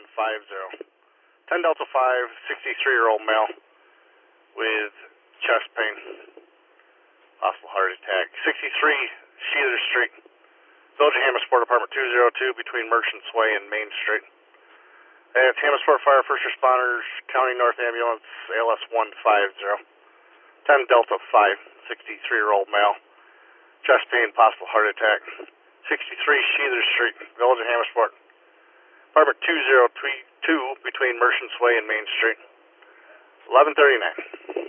150. 10 Delta 5, 63-year-old male with chest pain, possible heart attack. 63 Sheether Street, Village of Hamasport, apartment 202 between Merchants Way and Main Street. It's Hamasport Fire First Responders, County North Ambulance, ALS 150. 10 Delta 5, 63-year-old male, chest pain, possible heart attack. 63 Sheether Street, Village of Hamasport, apartment 202 between Merchants Way and Main Street. 11:39.